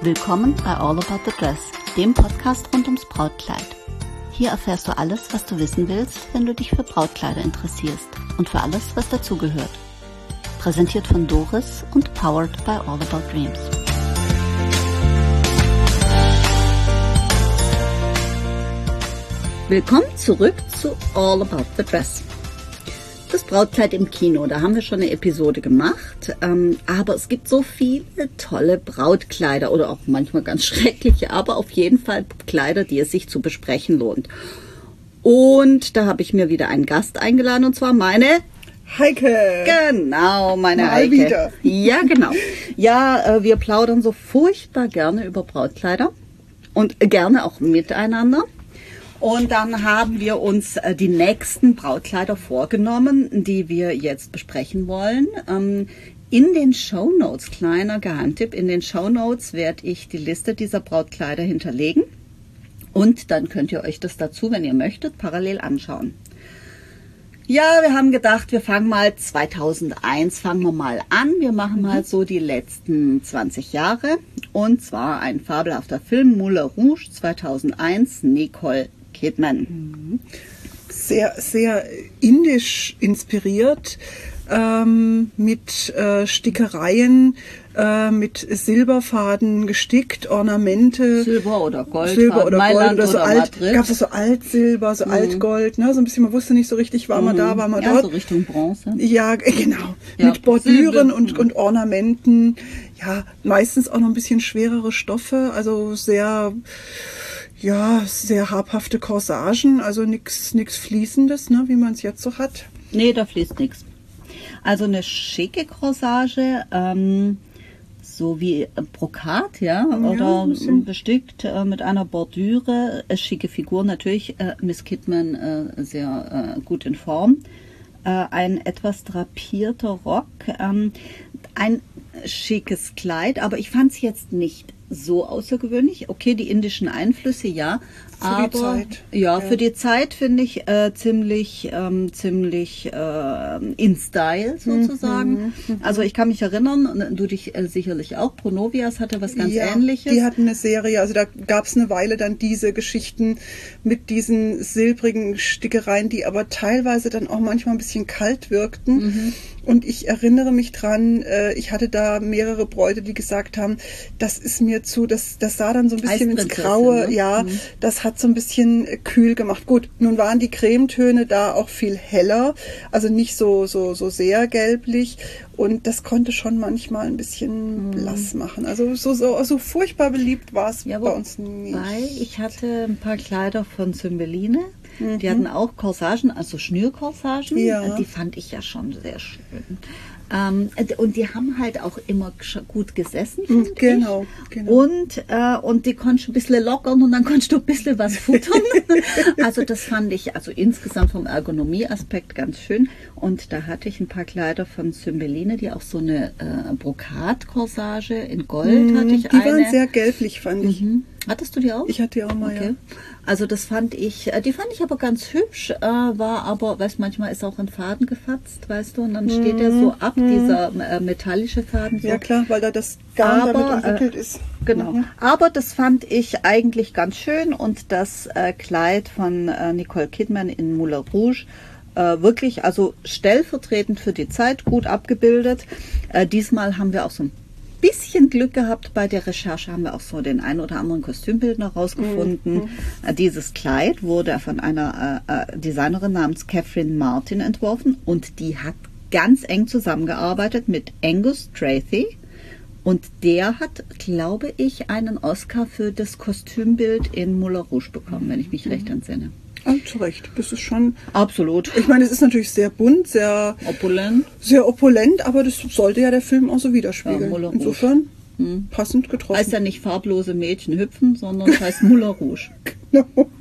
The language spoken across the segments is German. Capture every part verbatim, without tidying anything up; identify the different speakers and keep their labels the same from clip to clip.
Speaker 1: Willkommen bei All About the Dress, dem Podcast rund ums Brautkleid. Hier erfährst du alles, was du wissen willst, wenn du dich für Brautkleider interessierst und für alles, was dazugehört. Präsentiert von Doris und powered by All About Dreams. Willkommen zurück zu All About the Dress. Das Brautkleid im Kino, da haben wir schon eine Episode gemacht, ähm, aber es gibt so viele tolle Brautkleider oder auch manchmal ganz schreckliche, aber auf jeden Fall Kleider, die es sich zu besprechen lohnt. Und da habe ich mir wieder einen Gast eingeladen, und zwar meine
Speaker 2: Heike.
Speaker 1: Genau, meine
Speaker 2: Mal
Speaker 1: Heike.
Speaker 2: wieder.
Speaker 1: Ja, genau. Ja, äh, wir plaudern so furchtbar gerne über Brautkleider und gerne auch miteinander. Und dann haben wir uns äh, die nächsten Brautkleider vorgenommen, die wir jetzt besprechen wollen. Ähm, in den Shownotes, kleiner Geheimtipp, in den Shownotes werde ich die Liste dieser Brautkleider hinterlegen. Und dann könnt ihr euch das dazu, wenn ihr möchtet, parallel anschauen. Ja, wir haben gedacht, wir fangen mal zweitausendeins, fangen wir mal an. Wir machen mal so die letzten zwanzig Jahre. Und zwar ein fabelhafter Film, Moulin Rouge zweitausendeins, Nicole Kidman.
Speaker 2: Sehr, sehr indisch inspiriert, ähm, mit äh, Stickereien, äh, mit Silberfaden gestickt, Ornamente.
Speaker 1: Silber oder Gold.
Speaker 2: Silber oder
Speaker 1: Mailand
Speaker 2: Gold oder so
Speaker 1: oder
Speaker 2: alt.
Speaker 1: Madrid.
Speaker 2: Gab es so Altsilber, so mhm. Altgold, ne? So ein bisschen, man wusste nicht so richtig, war man
Speaker 1: mhm.
Speaker 2: da, war man
Speaker 1: ja,
Speaker 2: dort.
Speaker 1: So Richtung Bronze.
Speaker 2: Ja, genau.
Speaker 1: Ja,
Speaker 2: mit Bordüren
Speaker 1: Silber.
Speaker 2: und, und Ornamenten. Ja, meistens auch noch ein bisschen schwerere Stoffe, also sehr... Ja, sehr habhafte Corsagen, also nichts nix Fließendes, ne, wie man es jetzt so hat.
Speaker 1: Nee, da fließt nichts. Also eine schicke Corsage, ähm, so wie Brokat, ja,
Speaker 2: ja
Speaker 1: oder bestickt äh, mit einer Bordüre, äh, schicke Figur, natürlich äh, Miss Kidman äh, sehr äh, gut in Form. Äh, ein etwas drapierter Rock, ähm, ein schickes Kleid, aber ich fand es jetzt nicht so außergewöhnlich. Okay, die indischen Einflüsse, ja.
Speaker 2: Für
Speaker 1: aber,
Speaker 2: die Zeit.
Speaker 1: Ja, ja, für die Zeit finde ich äh, ziemlich, ähm, ziemlich äh, in Style sozusagen. Mhm, mhm. Also ich kann mich erinnern, du dich äh, sicherlich auch, Pronovias hatte was ganz
Speaker 2: ja,
Speaker 1: Ähnliches.
Speaker 2: Die hatten eine Serie, also da gab es eine Weile dann diese Geschichten mit diesen silbrigen Stickereien, die aber teilweise dann auch manchmal ein bisschen kalt wirkten. Mhm. Und ich erinnere mich dran, äh, ich hatte da mehrere Bräute, die gesagt haben, das ist mir zu, das, das sah dann so ein bisschen ins Graue, ne? Ja, mhm. Das hat so ein bisschen kühl gemacht. Gut, nun waren die Cremetöne da auch viel heller, also nicht so, so, so sehr gelblich. Und das konnte schon manchmal ein bisschen mhm. blass machen. Also so, so, so furchtbar beliebt war es ja, bei uns nicht.
Speaker 1: Weil ich hatte ein paar Kleider von Cymbeline. Die mhm. hatten auch Corsagen, also Schnürcorsagen.
Speaker 2: Ja.
Speaker 1: Die fand ich ja schon sehr schön. Ähm, und die haben halt auch immer gut gesessen, finde
Speaker 2: genau,
Speaker 1: ich.
Speaker 2: Genau.
Speaker 1: Und, äh, und die konntest du ein bisschen lockern und dann konntest du ein bisschen was futtern. Also das fand ich also insgesamt vom Ergonomieaspekt ganz schön. Und da hatte ich ein paar Kleider von Cymbeline, die auch so eine äh, Brokat-Corsage in Gold
Speaker 2: mhm,
Speaker 1: hatte ich
Speaker 2: die
Speaker 1: eine.
Speaker 2: Die waren sehr gelblich, fand ich.
Speaker 1: Mhm. Hattest du die auch?
Speaker 2: Ich hatte die auch mal,
Speaker 1: okay.
Speaker 2: ja.
Speaker 1: Also das fand ich, die fand ich aber ganz hübsch, äh, war aber, weißt manchmal ist auch ein Faden gefatzt, weißt du, und dann steht mm, der so ab, mm. dieser äh, metallische Faden. So.
Speaker 2: Ja klar, weil da das Garn
Speaker 1: aber,
Speaker 2: damit umwickelt äh, ist.
Speaker 1: Genau, mhm. aber das fand ich eigentlich ganz schön und das äh, Kleid von äh, Nicole Kidman in Moulin Rouge, äh, wirklich, also stellvertretend für die Zeit, gut abgebildet. Äh, diesmal haben wir auch so ein bisschen Glück gehabt bei der Recherche, haben wir auch so den einen oder anderen Kostümbildner rausgefunden. Mhm. Dieses Kleid wurde von einer äh, Designerin namens Catherine Martin entworfen und die hat ganz eng zusammengearbeitet mit Angus Tracy und der hat, glaube ich, einen Oscar für das Kostümbild in Moulin Rouge bekommen, wenn ich mich mhm. recht entsinne.
Speaker 2: Ah, zu Recht, das ist schon...
Speaker 1: Absolut.
Speaker 2: Ich meine, es ist natürlich sehr bunt, sehr...
Speaker 1: Opulent.
Speaker 2: Sehr opulent, aber das sollte ja der Film auch so widerspiegeln.
Speaker 1: Ja,
Speaker 2: insofern
Speaker 1: hm.
Speaker 2: passend getroffen.
Speaker 1: Heißt ja nicht farblose Mädchen hüpfen, sondern es heißt Moulin Rouge.
Speaker 2: Genau.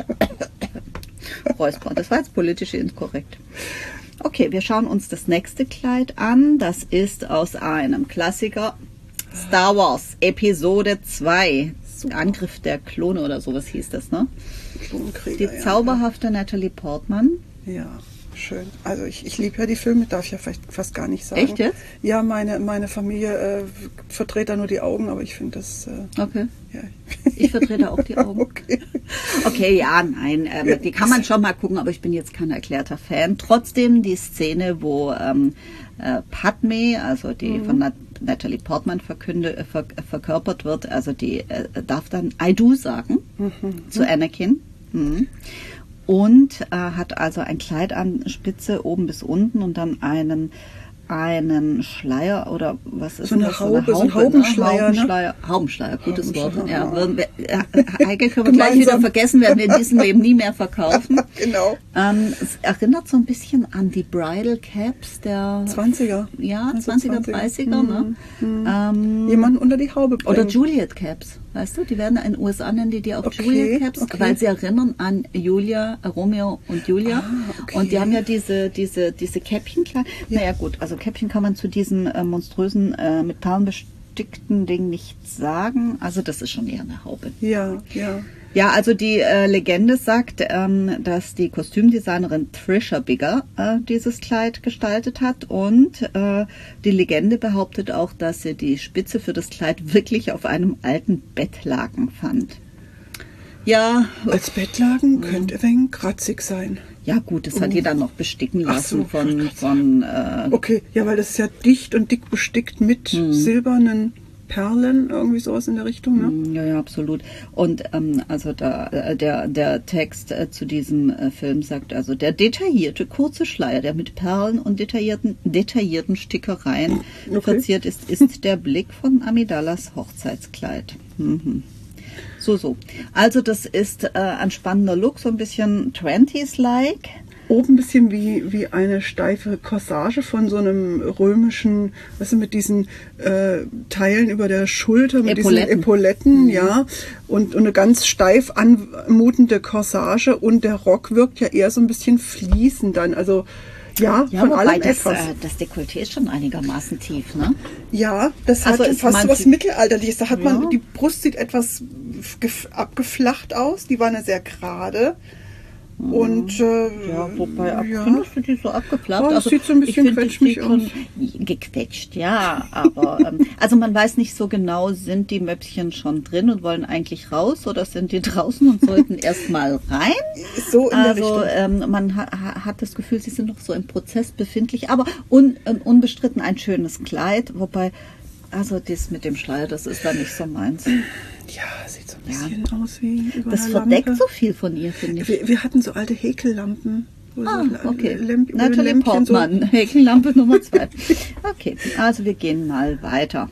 Speaker 1: Räusper, das war jetzt politisch inkorrekt. Okay, wir schauen uns das nächste Kleid an. Das ist aus einem Klassiker Star Wars Episode zwei. Super. Angriff der Klone oder sowas hieß das, ne?
Speaker 2: Klonkrieger,
Speaker 1: Die
Speaker 2: ja,
Speaker 1: zauberhafte
Speaker 2: ja.
Speaker 1: Natalie Portman.
Speaker 2: Ja. Schön. Also ich, ich liebe ja die Filme, darf ich ja vielleicht fast gar nicht sagen.
Speaker 1: Echt jetzt?
Speaker 2: Ja, meine, meine Familie äh, verdreht da nur die Augen, aber ich finde das... Äh,
Speaker 1: Okay.
Speaker 2: ja.
Speaker 1: Ich vertrete auch die Augen.
Speaker 2: Okay.
Speaker 1: Okay, ja, nein, ähm, die kann man schon mal gucken, aber ich bin jetzt kein erklärter Fan. Trotzdem die Szene, wo ähm, äh, Padme, also die mhm. von Nat Natalie Portman verkünde, äh, ver verkörpert wird, also die äh, darf dann I do sagen mhm. zu Anakin. Mhm. Und äh, hat also ein Kleid an, Spitze oben bis unten und dann einen einen Schleier oder was ist
Speaker 2: so eine
Speaker 1: das?
Speaker 2: Haube, so, eine Haube, so ein
Speaker 1: Haubenschleier,
Speaker 2: Haubenschleier,
Speaker 1: ne? Haubenschleier, Haubenschleier, gutes
Speaker 2: Haubenschleier,
Speaker 1: Wort. Ja,
Speaker 2: ja.
Speaker 1: würden wir, äh, Heike können wir gleich wieder vergessen, werden wir in diesem Leben nie mehr verkaufen.
Speaker 2: Genau.
Speaker 1: Ähm, es erinnert so ein bisschen an die Bridal Caps der
Speaker 2: zwanziger.
Speaker 1: Ja,
Speaker 2: also
Speaker 1: zwanziger, dreißiger,
Speaker 2: mhm.
Speaker 1: ne?
Speaker 2: Mhm.
Speaker 1: Ähm,
Speaker 2: Jemanden unter die Haube bringen.
Speaker 1: Oder Juliet Caps, weißt du? Die werden in den U S A nennen die die auch
Speaker 2: Okay,
Speaker 1: Juliet Caps,
Speaker 2: okay.
Speaker 1: weil sie erinnern an Julia, äh, Romeo und Julia.
Speaker 2: Ah, okay.
Speaker 1: Und die haben ja diese, diese, diese Käppchen. Ja. Naja gut, also Käppchen kann man zu diesem äh, monströsen, äh, mit Perlen bestickten Ding nichts sagen. Also das ist schon eher eine Haube.
Speaker 2: Ja, ja.
Speaker 1: Ja, also die äh, Legende sagt, ähm, dass die Kostümdesignerin Trisha Bigger äh, dieses Kleid gestaltet hat und äh, die Legende behauptet auch, dass sie die Spitze für das Kleid wirklich auf einem alten Bettlaken fand. Ja.
Speaker 2: Als Bettlaken ja. könnte ein wenig kratzig sein.
Speaker 1: Ja gut, das hat
Speaker 2: Uh.
Speaker 1: jeder noch besticken lassen
Speaker 2: so,
Speaker 1: von... von äh,
Speaker 2: okay, ja, weil das ist ja dicht und dick bestickt mit hm. silbernen Perlen, irgendwie sowas in der Richtung, ne?
Speaker 1: Ja, ja, absolut. Und ähm, also da, äh, der, der Text äh, zu diesem äh, Film sagt also, der detaillierte kurze Schleier, der mit Perlen und detaillierten, detaillierten Stickereien okay. verziert ist, ist der Blick von Amidallas Hochzeitskleid. Mhm. So, so. Also das ist äh, ein spannender Look, so ein bisschen Twenties-like.
Speaker 2: Oben ein bisschen wie, wie eine steife Corsage von so einem römischen, weißt du, mit diesen äh, Teilen über der Schulter, mit
Speaker 1: Epauletten.
Speaker 2: diesen Epauletten,
Speaker 1: mhm.
Speaker 2: ja. Und, und eine ganz steif anmutende Corsage und der Rock wirkt ja eher so ein bisschen fließend dann, also ja,
Speaker 1: ja
Speaker 2: von
Speaker 1: wobei
Speaker 2: allem
Speaker 1: das,
Speaker 2: etwas.
Speaker 1: Äh, das Dekolleté ist schon einigermaßen tief, ne?
Speaker 2: Ja, das hat
Speaker 1: also
Speaker 2: fast was Mittelalterliches. Da hat
Speaker 1: ja.
Speaker 2: man, die Brust sieht etwas abgeflacht aus, die war eine sehr gerade. Und äh,
Speaker 1: ja, wobei ab,
Speaker 2: ja.
Speaker 1: findest du die so abgeklappt?
Speaker 2: Oh, das
Speaker 1: also,
Speaker 2: sieht so ein bisschen quetschmig aus.
Speaker 1: Gequetscht, ja, aber ähm, also man weiß nicht so genau, sind die Möpschen schon drin und wollen eigentlich raus oder sind die draußen und sollten erst mal rein?
Speaker 2: So in
Speaker 1: also
Speaker 2: der
Speaker 1: ähm, man ha hat das Gefühl, sie sind noch so im Prozess befindlich, aber un unbestritten ein schönes Kleid, wobei also das mit dem Schleier, das ist da nicht so meins.
Speaker 2: Ja, sieht so ein bisschen ja. aus wie über
Speaker 1: Das
Speaker 2: eine
Speaker 1: verdeckt
Speaker 2: Lampe.
Speaker 1: so viel von ihr, finde ich.
Speaker 2: Wir, wir hatten so alte Häkellampen.
Speaker 1: Ah,
Speaker 2: so
Speaker 1: okay.
Speaker 2: Lämp
Speaker 1: Natalie Portman, so. Häkellampe Nummer zwei. Okay, also wir gehen mal weiter.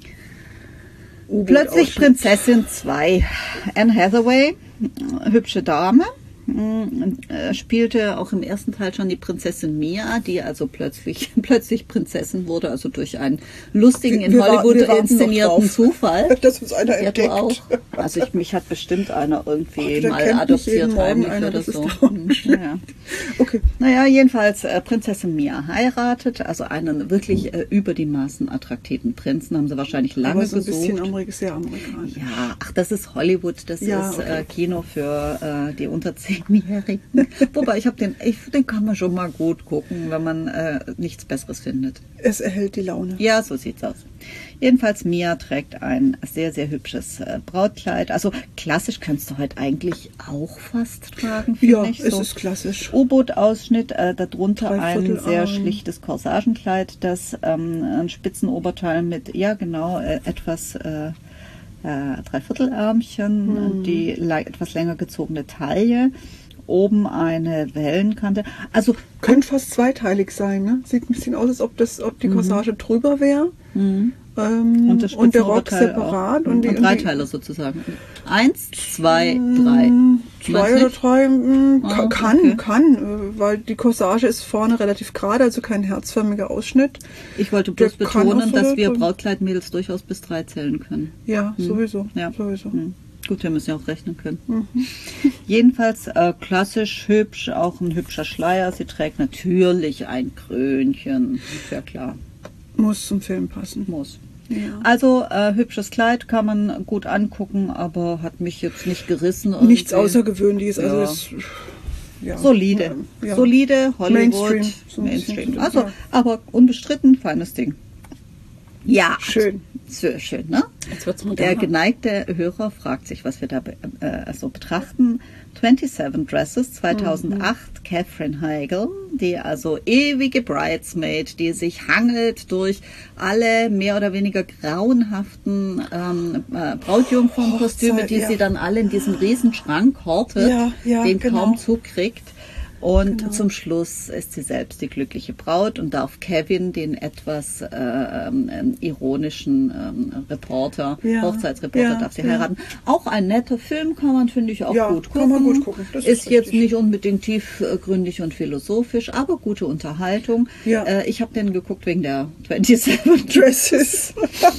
Speaker 1: Plötzlich Prinzessin zwei. Anne Hathaway, hübsche Dame. Spielte auch im ersten Teil schon die Prinzessin Mia, die also plötzlich plötzlich Prinzessin wurde, also durch einen lustigen, in wir Hollywood wir inszenierten Zufall.
Speaker 2: Dass uns einer
Speaker 1: ja,
Speaker 2: entdeckt.
Speaker 1: Du auch. Also ich, mich hat bestimmt einer irgendwie
Speaker 2: Ach,
Speaker 1: mal adoptiert heimlich
Speaker 2: einer,
Speaker 1: oder so.
Speaker 2: Naja. Okay.
Speaker 1: Naja, jedenfalls äh, Prinzessin Mia heiratet, also einen wirklich äh, über die Maßen attraktiven Prinzen, haben sie wahrscheinlich lange
Speaker 2: Aber so ein
Speaker 1: gesucht.
Speaker 2: Bisschen Amerik sehr amerikanisch.
Speaker 1: Ja, ach, das ist Hollywood, das
Speaker 2: ja,
Speaker 1: ist
Speaker 2: okay.
Speaker 1: äh, Kino für äh, die unter zehnjährigen. Wobei, ich habe den, ich, den kann man schon mal gut gucken, wenn man äh, nichts Besseres findet.
Speaker 2: Es erhält die Laune.
Speaker 1: Ja, so sieht's aus. Jedenfalls, Mia trägt ein sehr, sehr hübsches äh, Brautkleid. Also klassisch kannst du heute eigentlich auch fast tragen, finde
Speaker 2: ja,
Speaker 1: ich.
Speaker 2: Ja,
Speaker 1: so
Speaker 2: es ist klassisch.
Speaker 1: U-Boot-Ausschnitt, äh, darunter ein sehr
Speaker 2: Arm.
Speaker 1: schlichtes Corsagenkleid, das ähm, ein Spitzenoberteil mit, ja genau, äh, etwas... Äh, Äh, Dreiviertelärmchen, hm. die etwas länger gezogene Taille, oben eine Wellenkante. Also
Speaker 2: könnte fast zweiteilig sein, ne? Sieht ein bisschen aus, als ob das, ob die Corsage mhm. drüber wäre.
Speaker 1: Mhm.
Speaker 2: Ähm, und, das und der Rock separat.
Speaker 1: Und, und, die, und Dreiteiler sozusagen. Eins, zwei, drei.
Speaker 2: Zwei oder drei mh,
Speaker 1: ah,
Speaker 2: kann,
Speaker 1: okay.
Speaker 2: kann, weil die Corsage ist vorne relativ gerade, also kein herzförmiger Ausschnitt.
Speaker 1: Ich wollte bloß der betonen, so dass wir Brautkleidmädels durchaus bis drei zählen können.
Speaker 2: Ja,
Speaker 1: hm.
Speaker 2: sowieso.
Speaker 1: Ja.
Speaker 2: sowieso.
Speaker 1: Hm. Gut, wir müssen ja auch rechnen können.
Speaker 2: Mhm.
Speaker 1: Jedenfalls äh, klassisch hübsch, auch ein hübscher Schleier. Sie trägt natürlich ein Krönchen, ist ja klar.
Speaker 2: Muss zum Film passen.
Speaker 1: Muss.
Speaker 2: Ja.
Speaker 1: Also äh, hübsches Kleid kann man gut angucken, aber hat mich jetzt nicht gerissen. Irgendwie.
Speaker 2: Nichts Außergewöhnliches. Also
Speaker 1: ja.
Speaker 2: es, ja.
Speaker 1: Solide.
Speaker 2: Ja.
Speaker 1: Solide Hollywood.
Speaker 2: Mainstream. So ein
Speaker 1: Mainstream.
Speaker 2: bisschen,
Speaker 1: Also,
Speaker 2: ja.
Speaker 1: aber unbestritten, feines Ding. Ja.
Speaker 2: Schön.
Speaker 1: Sehr schön, ne?
Speaker 2: Jetzt wird's moderner.
Speaker 1: Der geneigte Hörer fragt sich, was wir da äh, so betrachten. twenty-seven Dresses, zweitausendacht, mhm. Katherine Heigl, die also ewige Bridesmaid, die sich hangelt durch alle mehr oder weniger grauenhaften ähm, äh, Brautjungfernkostüme, die
Speaker 2: ja.
Speaker 1: sie dann alle in diesem Riesenschrank hortet,
Speaker 2: ja, ja,
Speaker 1: den
Speaker 2: genau.
Speaker 1: kaum zukriegt. Und
Speaker 2: genau.
Speaker 1: zum Schluss ist sie selbst die glückliche Braut und darf Kevin, den etwas äh, ähm, ironischen ähm, Reporter, ja. Hochzeitsreporter,
Speaker 2: ja,
Speaker 1: darf sie
Speaker 2: ja.
Speaker 1: heiraten. Auch ein netter Film, kann man, finde ich, auch
Speaker 2: ja,
Speaker 1: gut gucken.
Speaker 2: Kann man gut gucken. Das
Speaker 1: ist
Speaker 2: ist
Speaker 1: jetzt
Speaker 2: richtig.
Speaker 1: nicht unbedingt tiefgründig und philosophisch, aber gute Unterhaltung.
Speaker 2: Ja.
Speaker 1: Äh, ich habe den geguckt wegen der twenty-seven
Speaker 2: Dresses.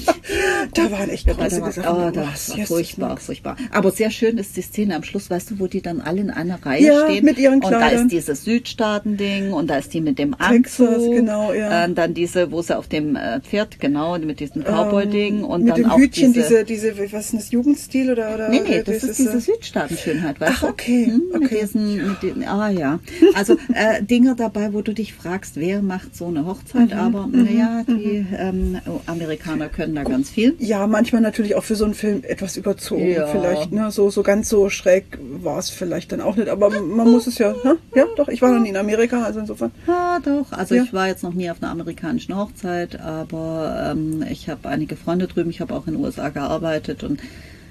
Speaker 2: Da waren echt grausige Sachen.
Speaker 1: Oh, das war furchtbar, furchtbar. Aber sehr schön ist die Szene am Schluss, weißt du, wo die dann alle in einer Reihe
Speaker 2: ja,
Speaker 1: stehen.
Speaker 2: mit ihren
Speaker 1: und
Speaker 2: Kleidern.
Speaker 1: da ist dieses Südstaaten-Ding und da ist die mit dem Anzug.
Speaker 2: Texas, genau, ja.
Speaker 1: Äh, dann diese, wo sie auf dem äh, Pferd, genau, mit diesem Cowboy-Ding.
Speaker 2: Ähm,
Speaker 1: und
Speaker 2: mit
Speaker 1: dann
Speaker 2: dem
Speaker 1: auch
Speaker 2: Hütchen,
Speaker 1: diese,
Speaker 2: diese, diese, was ist das, Jugendstil oder? oder
Speaker 1: Nee, nee, das
Speaker 2: dieses,
Speaker 1: ist diese
Speaker 2: äh,
Speaker 1: Südstaaten-Schönheit, weißt
Speaker 2: Ach,
Speaker 1: du?
Speaker 2: okay,
Speaker 1: Hm, mit
Speaker 2: okay.
Speaker 1: diesen, mit den, ah ja. Also äh, Dinge dabei, wo du dich fragst, wer macht so eine Hochzeit,
Speaker 2: Mhm,
Speaker 1: aber
Speaker 2: mhm,
Speaker 1: naja, die
Speaker 2: mhm.
Speaker 1: ähm, Amerikaner können da ganz viel.
Speaker 2: Ja, manchmal natürlich auch für so einen Film etwas überzogen,
Speaker 1: Ja.
Speaker 2: vielleicht. Ne? So, so ganz so schräg war es vielleicht dann auch nicht, aber man muss es ja, ne? Ja, doch, ich war noch nie in Amerika, also insofern.
Speaker 1: Ja, doch. Also
Speaker 2: Ja.
Speaker 1: ich war jetzt noch nie auf einer amerikanischen Hochzeit, aber ähm, ich habe einige Freunde drüben. Ich habe auch in den U S A gearbeitet und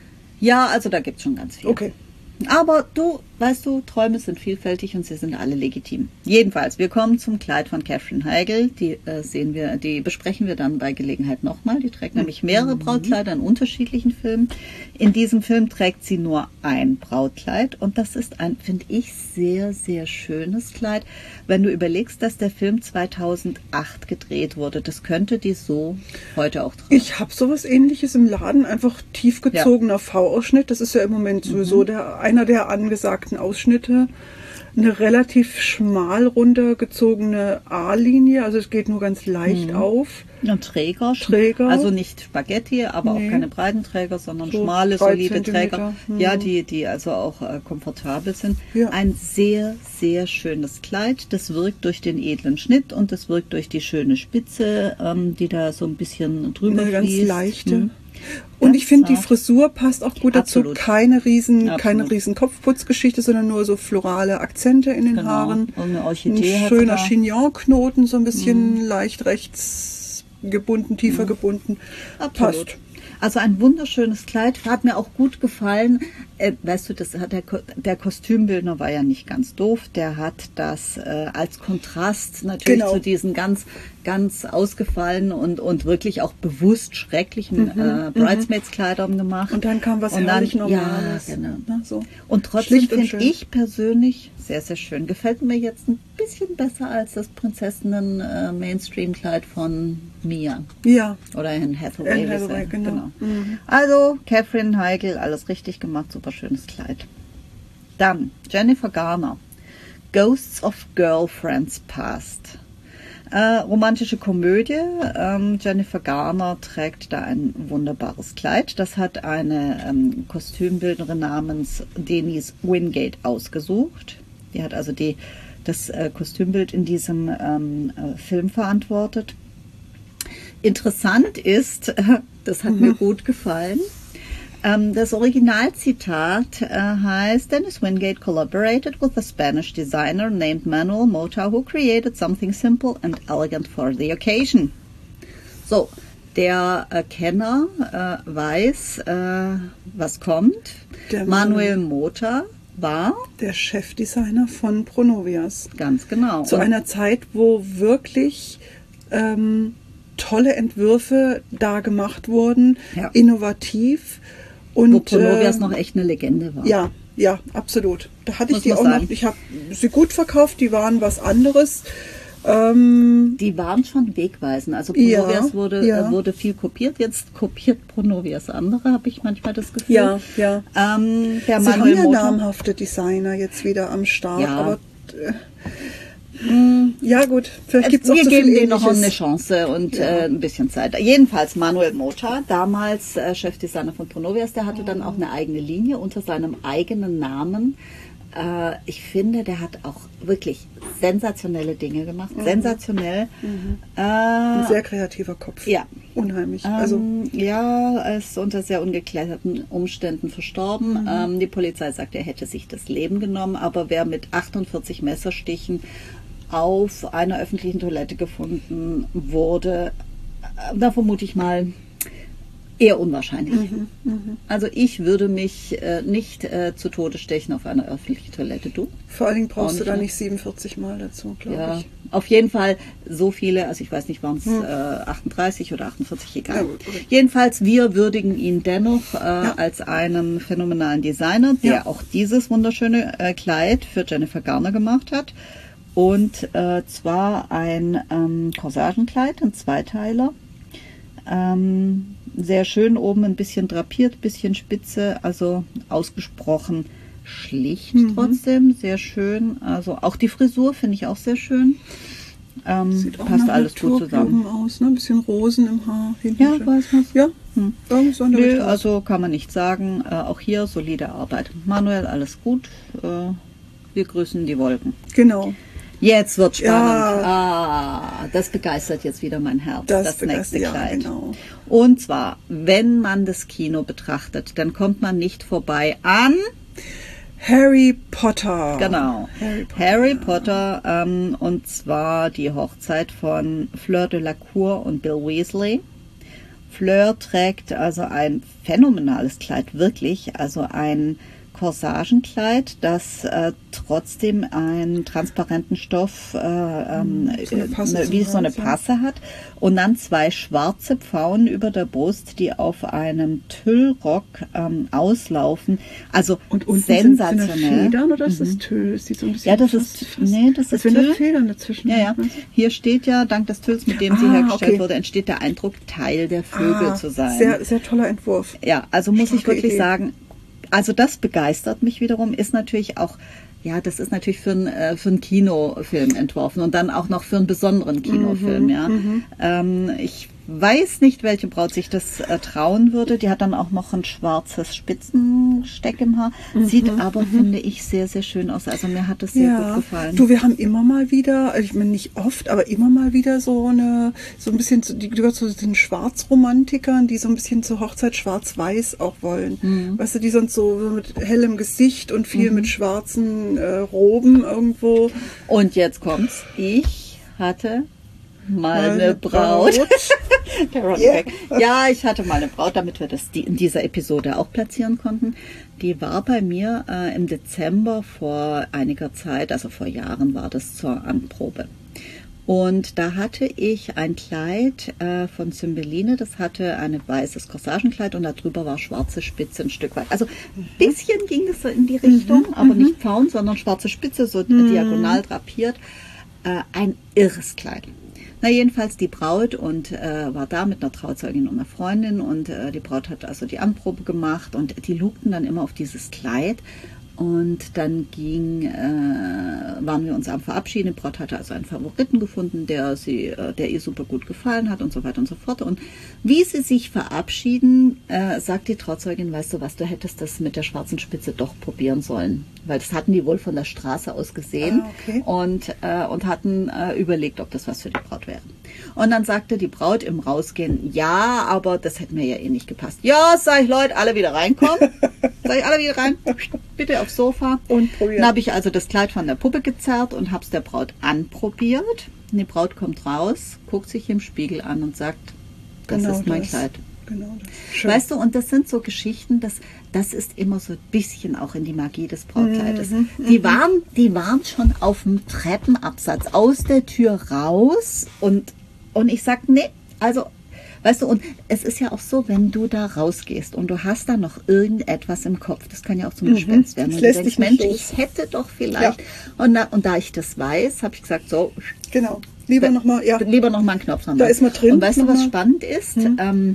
Speaker 1: ja, also da gibt es schon ganz viel.
Speaker 2: Okay.
Speaker 1: Aber du, weißt du, Träume sind vielfältig und sie sind alle legitim. Jedenfalls, wir kommen zum Kleid von Katherine Heigl. Die äh, sehen wir, die besprechen wir dann bei Gelegenheit nochmal. Die trägt nämlich mehrere Brautkleider in unterschiedlichen Filmen. In diesem Film trägt sie nur ein Brautkleid und das ist ein, finde ich, sehr, sehr schönes Kleid. Wenn du überlegst, dass der Film zweitausendacht gedreht wurde, das könnte die so heute auch tragen.
Speaker 2: Ich habe sowas Ähnliches im Laden, einfach tiefgezogener ja. V-Ausschnitt. Das ist ja im Moment sowieso mhm. der, einer der angesagten Ausschnitte. Eine relativ schmal runtergezogene A-Linie, also es geht nur ganz leicht mhm. auf.
Speaker 1: Und Träger,
Speaker 2: Träger.
Speaker 1: Also nicht Spaghetti, aber nee. auch keine breiten Träger, sondern so schmale, solide Träger. Mhm. Ja, die, die also auch äh, komfortabel sind. Ja. Ein sehr, sehr schönes Kleid. Das wirkt durch den edlen Schnitt und das wirkt durch die schöne Spitze, ähm, die da so ein bisschen drüber
Speaker 2: Eine
Speaker 1: fließt.
Speaker 2: ganz leichte. Mhm. Und ich finde, die Frisur passt auch gut dazu.
Speaker 1: Absolut.
Speaker 2: Keine riesen,
Speaker 1: Absolut.
Speaker 2: keine riesen Kopfputzgeschichte, sondern nur so florale Akzente in den
Speaker 1: genau.
Speaker 2: Haaren.
Speaker 1: Und eine Orchidee
Speaker 2: ein schöner Chignon-Knoten, so ein bisschen mhm. leicht rechts gebunden, tiefer mhm. gebunden.
Speaker 1: Absolut.
Speaker 2: Passt.
Speaker 1: Also ein wunderschönes Kleid, hat mir auch gut gefallen. Äh, weißt du, das hat der, der Kostümbildner war ja nicht ganz doof. Der hat das äh, als Kontrast natürlich genau. zu diesen ganz, ganz ausgefallenen und, und wirklich auch bewusst schrecklichen mhm, äh, Bridesmaids-Kleidern gemacht.
Speaker 2: Und dann kam was
Speaker 1: und
Speaker 2: herrlich
Speaker 1: dann,
Speaker 2: Normales.
Speaker 1: Ja, genau.
Speaker 2: Na, so.
Speaker 1: Und trotzdem finde ich persönlich sehr, sehr schön. Gefällt mir jetzt ein bisschen besser als das Prinzessinnen-Mainstream-Kleid von Mia.
Speaker 2: Ja.
Speaker 1: Oder Anne Hathaway.
Speaker 2: Anne Hathaway, genau. genau.
Speaker 1: Mhm. Also, Katherine Heigl, alles richtig gemacht, super schönes Kleid. Dann Jennifer Garner, Ghosts of Girlfriends Past. Äh, romantische Komödie. Ähm, Jennifer Garner trägt da ein wunderbares Kleid. Das hat eine ähm, Kostümbildnerin namens Denise Wingate ausgesucht. Die hat also die, das äh, Kostümbild in diesem ähm, äh, Film verantwortet. Interessant ist, das hat mhm. mir gut gefallen, ähm, das Originalzitat äh, heißt, Dennis Wingate collaborated with a Spanish designer named Manuel Mota, who created something simple and elegant for the occasion. So, der äh, Kenner äh, weiß, äh, was kommt. Der Manuel Mota war
Speaker 2: der Chefdesigner von Pronovias.
Speaker 1: Ganz genau.
Speaker 2: Zu Und einer Zeit, wo wirklich ähm, tolle Entwürfe da gemacht wurden, ja. innovativ. Und,
Speaker 1: wo Pronovias
Speaker 2: äh,
Speaker 1: noch echt eine Legende war.
Speaker 2: Ja, ja, absolut. Da hatte ich
Speaker 1: Muss
Speaker 2: die auch
Speaker 1: sagen.
Speaker 2: noch, ich habe sie gut verkauft, die waren was anderes. Ähm,
Speaker 1: die waren schon wegweisend. Also Pronovias
Speaker 2: ja,
Speaker 1: wurde,
Speaker 2: ja.
Speaker 1: Äh, wurde viel kopiert, jetzt kopiert Pronovias andere, habe ich manchmal das Gefühl.
Speaker 2: Ja, ja.
Speaker 1: Ähm, der
Speaker 2: sie
Speaker 1: Manuel
Speaker 2: haben ja
Speaker 1: Mota,
Speaker 2: namhafte Designer jetzt wieder am Start,
Speaker 1: ja.
Speaker 2: aber äh, ja gut, vielleicht gibt es auch
Speaker 1: wir
Speaker 2: so
Speaker 1: geben
Speaker 2: viel
Speaker 1: denen noch
Speaker 2: Ähnliches.
Speaker 1: eine Chance und
Speaker 2: Ja.
Speaker 1: äh, ein bisschen Zeit. Jedenfalls Manuel Mota, damals äh, Chefdesigner von Pronovias, der hatte dann auch eine eigene Linie unter seinem eigenen Namen äh, ich finde, der hat auch wirklich sensationelle Dinge gemacht. Mhm. Sensationell.
Speaker 2: Mhm.
Speaker 1: Äh,
Speaker 2: Ein sehr kreativer Kopf.
Speaker 1: Ja.
Speaker 2: Unheimlich.
Speaker 1: Ähm,
Speaker 2: also
Speaker 1: ja, er ist unter sehr ungeklärten Umständen verstorben.
Speaker 2: Mhm.
Speaker 1: Ähm, die Polizei sagt, er hätte sich das Leben genommen, aber wer mit achtundvierzig Messerstichen auf einer öffentlichen Toilette gefunden wurde, äh, da vermute ich mal, eher unwahrscheinlich.
Speaker 2: Mhm, mh.
Speaker 1: Also ich würde mich äh, nicht äh, zu Tode stechen auf einer öffentlichen Toilette. Du?
Speaker 2: Vor allen Dingen brauchst
Speaker 1: nicht,
Speaker 2: du da
Speaker 1: ne?
Speaker 2: nicht siebenundvierzig Mal dazu, glaube
Speaker 1: Ja,
Speaker 2: ich.
Speaker 1: auf jeden Fall so viele, also ich weiß nicht, waren es
Speaker 2: Hm.
Speaker 1: äh, achtunddreißig oder achtundvierzig, egal.
Speaker 2: Ja, gut, okay.
Speaker 1: Jedenfalls, wir würdigen ihn dennoch äh,
Speaker 2: Ja.
Speaker 1: als einen phänomenalen Designer, der
Speaker 2: Ja.
Speaker 1: auch dieses wunderschöne äh, Kleid für Jennifer Garner gemacht hat. Und äh, zwar ein ähm, Corsagenkleid, ein Zweiteiler. Ähm, sehr schön oben, ein bisschen drapiert, ein bisschen spitze, also ausgesprochen schlicht
Speaker 2: Mhm.
Speaker 1: trotzdem, sehr schön. Also auch die Frisur finde ich auch sehr schön. Ähm,
Speaker 2: Sieht auch
Speaker 1: passt
Speaker 2: nach
Speaker 1: alles gut zusammen.
Speaker 2: Naturblumen aus, ne? Ein bisschen Rosen im Haar. Hinten
Speaker 1: Ja,
Speaker 2: schön.
Speaker 1: weiß was.
Speaker 2: Ja,
Speaker 1: Hm.
Speaker 2: irgendwie so in der
Speaker 1: Nö,
Speaker 2: Richtung.
Speaker 1: also kann man nicht sagen. Äh, auch hier solide Arbeit. Manuel, alles gut. Äh, wir grüßen die Wolken.
Speaker 2: Genau.
Speaker 1: Jetzt wird spannend.
Speaker 2: Ja.
Speaker 1: Ah, das begeistert jetzt wieder mein Herz, das,
Speaker 2: Das
Speaker 1: nächste
Speaker 2: begeistert- ja,
Speaker 1: Kleid.
Speaker 2: genau.
Speaker 1: Und zwar, wenn man das Kino betrachtet, dann kommt man nicht vorbei an,
Speaker 2: Harry Potter.
Speaker 1: genau,
Speaker 2: Harry Potter.
Speaker 1: Harry Potter, ähm, und zwar die Hochzeit von Fleur de la Cour und Bill Weasley. Fleur trägt also ein phänomenales Kleid, wirklich, also ein Corsagenkleid, das äh, trotzdem einen transparenten Stoff, äh, ähm,
Speaker 2: So eine Passe
Speaker 1: äh, wie
Speaker 2: zum
Speaker 1: so eine
Speaker 2: Hals, ja.
Speaker 1: Passe hat, und dann zwei schwarze Pfaunen über der Brust, die auf einem Tüllrock ähm, auslaufen. Also
Speaker 2: Und unten sind, sind da
Speaker 1: sensationell.
Speaker 2: Federn oder ist das Tüll? Das sieht so ein bisschen
Speaker 1: Ja, das
Speaker 2: fast,
Speaker 1: ist-
Speaker 2: fast,
Speaker 1: nee, das
Speaker 2: als
Speaker 1: ist
Speaker 2: wenn da
Speaker 1: Tüll.
Speaker 2: Federn dazwischen
Speaker 1: Ja, ja.
Speaker 2: sind.
Speaker 1: Hier steht ja, dank des Tülls, mit dem sie
Speaker 2: Ah,
Speaker 1: hergestellt
Speaker 2: okay.
Speaker 1: wurde, entsteht der Eindruck, Teil der Vögel
Speaker 2: Ah,
Speaker 1: zu sein.
Speaker 2: Sehr, sehr toller Entwurf.
Speaker 1: Ja, also muss ich
Speaker 2: Starke
Speaker 1: wirklich
Speaker 2: Idee.
Speaker 1: sagen, also das begeistert mich wiederum, ist natürlich auch, ja, das ist natürlich für einen, äh, für einen Kinofilm entworfen und dann auch noch für einen besonderen Kinofilm,
Speaker 2: Mhm,
Speaker 1: ja. Ähm, ich weiß nicht, welche Braut sich das äh, trauen würde. Die hat dann auch noch ein schwarzes Spitzensteck im Haar. Sieht aber, finde ich, sehr, sehr schön aus. Also mir hat das sehr gut gefallen.
Speaker 2: Du, wir haben immer mal wieder, also ich meine nicht oft, aber immer mal wieder so eine, so ein bisschen, zu- die gehört zu den Schwarzromantikern, die so ein bisschen zur Hochzeit schwarz-weiß auch wollen.
Speaker 1: Mhm.
Speaker 2: Weißt du, die sonst so mit hellem Gesicht und viel mit schwarzen äh, Roben irgendwo.
Speaker 1: Und jetzt kommt's. Ich hatte mal
Speaker 2: Mal
Speaker 1: eine
Speaker 2: eine
Speaker 1: Braut.
Speaker 2: Braut.
Speaker 1: Der Running
Speaker 2: Yeah.
Speaker 1: Gag. Ja, ich hatte mal eine Braut, damit wir das die- in dieser Episode auch platzieren konnten. Die war bei mir äh, im Dezember vor einiger Zeit, also vor Jahren war das zur Anprobe. Und da hatte ich ein Kleid äh, von Cymbeline, das hatte ein weißes Corsagenkleid und darüber war schwarze Spitze ein Stück weit. Also ein bisschen ging es so in die Richtung, aber nicht Pfauen, sondern schwarze Spitze, so diagonal drapiert. Äh, ein irres Kleid. Na, jedenfalls die Braut und äh, war da mit einer Trauzeugin und einer Freundin und äh, die Braut hat also die Anprobe gemacht und die lugten dann immer auf dieses Kleid. Und dann ging, äh, waren wir uns am Verabschieden. Die Braut hatte also einen Favoriten gefunden, der, sie, äh, der ihr super gut gefallen hat und so weiter und so fort. Und wie sie sich verabschieden, äh, sagt die Trauzeugin, weißt du was, du hättest das mit der schwarzen Spitze doch probieren sollen. Weil das hatten die wohl von der Straße aus gesehen
Speaker 2: Ah, okay.
Speaker 1: und, äh, und hatten äh, überlegt, ob das was für die Braut wäre. Und dann sagte die Braut im Rausgehen, ja, aber das hätte mir ja eh nicht gepasst. Ja, sag ich, Leute, alle wieder reinkommen. Sag ich, alle wieder rein. Bitte aufs Sofa.
Speaker 2: Und probieren.
Speaker 1: Dann habe ich also das Kleid von der Puppe gezerrt und habe es der Braut anprobiert. Und die Braut kommt raus, guckt sich im Spiegel an und sagt, das
Speaker 2: Genau
Speaker 1: ist mein
Speaker 2: das.
Speaker 1: Kleid.
Speaker 2: Genau das. Schön.
Speaker 1: Weißt du, und das sind so Geschichten, das, das ist immer so ein bisschen auch in die Magie des Brautkleides.
Speaker 2: Mhm,
Speaker 1: Die waren, die waren schon auf dem Treppenabsatz aus der Tür raus und, und ich sag, nee, also, weißt du, und es ist ja auch so, wenn du da rausgehst und du hast da noch irgendetwas im Kopf, das kann ja auch zum Gespenst werden.
Speaker 2: Das
Speaker 1: Und du
Speaker 2: lässt
Speaker 1: denkst,
Speaker 2: dich nicht
Speaker 1: Mensch,
Speaker 2: los.
Speaker 1: ich hätte doch vielleicht. Und, da, und da ich das weiß, habe ich gesagt, so,
Speaker 2: Genau. Lieber nochmal, ja.
Speaker 1: lieber noch mal einen Knopf dran.
Speaker 2: Da ist man drin,
Speaker 1: Und weißt du, was
Speaker 2: nochmal.
Speaker 1: spannend ist?
Speaker 2: Hm.
Speaker 1: Ähm,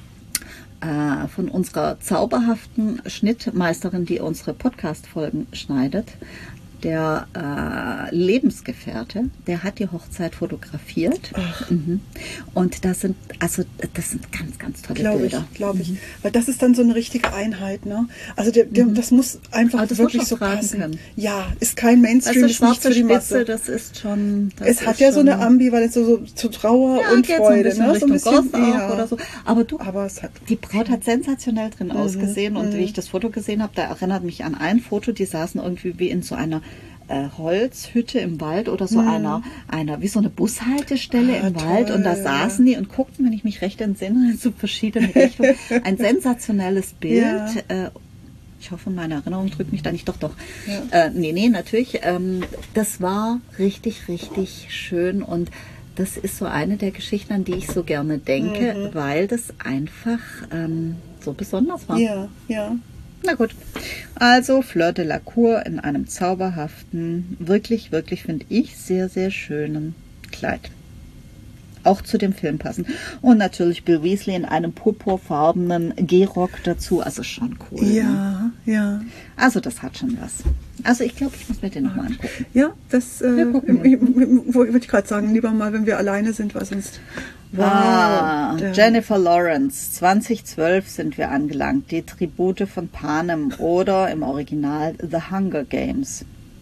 Speaker 1: äh, von unserer zauberhaften Schnittmeisterin, die unsere Podcast-Folgen schneidet, der äh, Lebensgefährte, der hat die Hochzeit fotografiert.
Speaker 2: Ach.
Speaker 1: Mhm. Und das sind, also das sind ganz, ganz tolle
Speaker 2: Glaube
Speaker 1: Bilder.
Speaker 2: ich, glaube ich. Weil das ist dann so eine richtige Einheit, ne? Also der, der, das muss einfach
Speaker 1: Aber das
Speaker 2: wirklich
Speaker 1: muss
Speaker 2: so
Speaker 1: man tragen
Speaker 2: passen.
Speaker 1: können.
Speaker 2: Ja, ist kein Mainstream,
Speaker 1: Also
Speaker 2: ist nichts
Speaker 1: schwarze
Speaker 2: für die
Speaker 1: Spitze,
Speaker 2: Masse.
Speaker 1: das ist schon... Das
Speaker 2: Es
Speaker 1: ist
Speaker 2: hat ja so
Speaker 1: schon,
Speaker 2: eine Ambivalenz, so, so zu Trauer
Speaker 1: ja,
Speaker 2: und
Speaker 1: geht
Speaker 2: Freude,
Speaker 1: so ein bisschen
Speaker 2: ne?
Speaker 1: Richtung Goth auch
Speaker 2: ja.
Speaker 1: oder so. Aber du,
Speaker 2: Aber es hat
Speaker 1: die Braut hat sensationell drin ausgesehen und
Speaker 2: mhm.
Speaker 1: wie ich das Foto gesehen habe, da erinnert mich an ein Foto, die saßen irgendwie wie in so einer äh, Holzhütte im Wald oder so
Speaker 2: mhm.
Speaker 1: einer, einer, wie so eine Bushaltestelle
Speaker 2: Ah,
Speaker 1: im Wald
Speaker 2: toll.
Speaker 1: und da saßen die und guckten, wenn ich mich recht entsinne, in so verschiedene Richtungen. Ein sensationelles Bild.
Speaker 2: Ja.
Speaker 1: Äh, ich hoffe, meine Erinnerung drückt mich da nicht. Doch, doch.
Speaker 2: Ja.
Speaker 1: Äh, nee, nee, natürlich. Ähm, das war richtig, richtig schön und das ist so eine der Geschichten, an die ich so gerne denke,
Speaker 2: Mhm.
Speaker 1: weil das einfach ähm, so besonders war.
Speaker 2: ja, ja.
Speaker 1: Na gut. Also Fleur de la Cour in einem zauberhaften, wirklich, wirklich, finde ich, sehr, sehr schönen Kleid. Auch zu dem Film passen. Und natürlich Bill Weasley in einem purpurfarbenen Gehrock dazu. Also schon cool. Ne?
Speaker 2: Ja, ja.
Speaker 1: Also das hat schon was. Also ich glaube, ich muss mir den nochmal angucken.
Speaker 2: Ja, das äh,
Speaker 1: Wir gucken
Speaker 2: ich, ich, wollte ich gerade sagen, lieber mal, wenn wir alleine sind, weil sonst...
Speaker 1: Ah,
Speaker 2: der-
Speaker 1: Jennifer Lawrence, zweitausendzwölf sind wir angelangt. Die Tribute von Panem oder im Original The Hunger Games.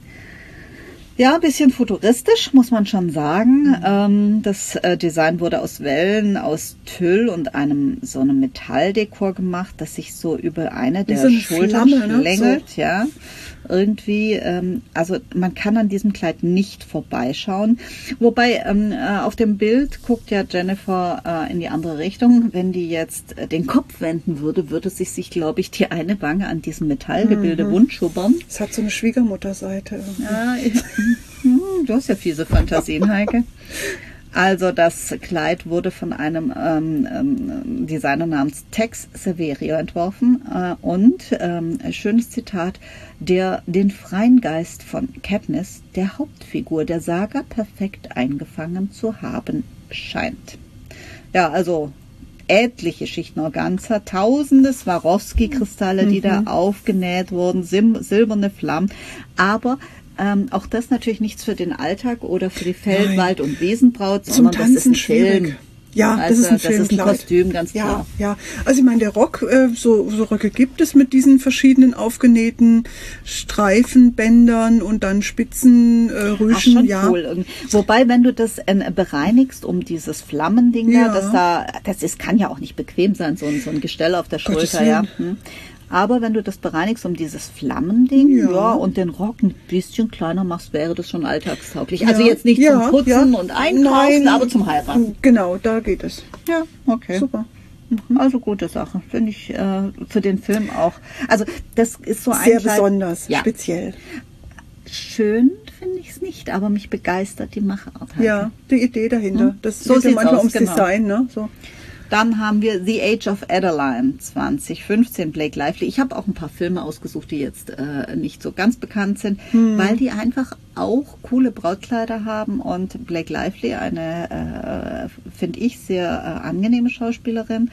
Speaker 1: Ja, ein bisschen futuristisch, muss man schon sagen.
Speaker 2: Mhm.
Speaker 1: Ähm, das äh, Design wurde aus Wellen, aus Tüll und einem so einem Metalldekor gemacht, das sich so über eine der
Speaker 2: so eine
Speaker 1: Schultern
Speaker 2: Flamme, ne?
Speaker 1: schlängelt.
Speaker 2: So.
Speaker 1: Ja, irgendwie, ähm, also man kann an diesem Kleid nicht vorbeischauen. Wobei ähm, äh, auf dem Bild guckt ja Jennifer äh, in die andere Richtung. Wenn die jetzt äh, den Kopf wenden würde, würde sich, sich glaube ich, die eine Wange an diesem Metallgebilde
Speaker 2: Mhm.
Speaker 1: wundschubbern.
Speaker 2: Es hat so eine Schwiegermutterseite irgendwie.
Speaker 1: Ja, ich, hm, du hast ja fiese Fantasien, Heike. Also das Kleid wurde von einem ähm, ähm, Designer namens Tex Severio entworfen äh, und, ähm, ein schönes Zitat, der den freien Geist von Katniss, der Hauptfigur der Saga, perfekt eingefangen zu haben scheint. Ja, also etliche Schichten Organza, tausende Swarovski-Kristalle, die da aufgenäht wurden, sim- silberne Flammen, aber ähm, auch das natürlich nichts für den Alltag oder für die Feld-,
Speaker 2: Nein.
Speaker 1: Wald- und Wiesenbraut,
Speaker 2: Zum
Speaker 1: sondern das ist
Speaker 2: Tanzen
Speaker 1: ein
Speaker 2: schwierig.
Speaker 1: Film.
Speaker 2: Ja, das
Speaker 1: Also,
Speaker 2: ist ein
Speaker 1: das ist ein
Speaker 2: Filmkleid.
Speaker 1: Kostüm, ganz
Speaker 2: Ja,
Speaker 1: klar.
Speaker 2: ja. Also ich meine, der Rock, äh, so, so Röcke gibt es mit diesen verschiedenen aufgenähten Streifenbändern und dann Spitzen, äh,
Speaker 1: Ach,
Speaker 2: Rüschen,
Speaker 1: schon
Speaker 2: ja.
Speaker 1: cool. irgendwie. Wobei, wenn du das äh, bereinigst um dieses Flammending
Speaker 2: Ja.
Speaker 1: da, das da, das ist, kann ja auch nicht bequem sein, so ein, so ein Gestell auf der
Speaker 2: Gottes
Speaker 1: Schulter, ja.
Speaker 2: Willen.
Speaker 1: Hm. Aber wenn du das bereinigst um dieses Flammending, ja,
Speaker 2: Ja.
Speaker 1: und den Rock ein bisschen kleiner machst, wäre das schon alltagstauglich.
Speaker 2: Ja.
Speaker 1: Also jetzt nicht
Speaker 2: Ja,
Speaker 1: zum Putzen
Speaker 2: ja.
Speaker 1: und Einkaufen,
Speaker 2: Nein.
Speaker 1: aber zum Heiraten.
Speaker 2: Genau, da geht es.
Speaker 1: Ja, okay.
Speaker 2: Super.
Speaker 1: Also gute Sache, finde ich äh, für den Film auch. Also das ist so ein
Speaker 2: Sehr
Speaker 1: Kleid-
Speaker 2: besonders,
Speaker 1: Ja.
Speaker 2: speziell.
Speaker 1: Schön finde ich es nicht, aber mich begeistert die Machart. halt.
Speaker 2: Ja, die Idee dahinter.
Speaker 1: Hm.
Speaker 2: Das
Speaker 1: So
Speaker 2: geht ja
Speaker 1: sieht's
Speaker 2: manchmal
Speaker 1: aus,
Speaker 2: ums
Speaker 1: genau.
Speaker 2: Design, ne? So.
Speaker 1: Dann haben wir The Age of Adeline zwanzig fünfzehn, Blake Lively. Ich habe auch ein paar Filme ausgesucht, die jetzt äh, nicht so ganz bekannt sind,
Speaker 2: Hm.
Speaker 1: weil die einfach auch coole Brautkleider haben. Und Blake Lively, eine, äh, finde ich, sehr äh, angenehme Schauspielerin.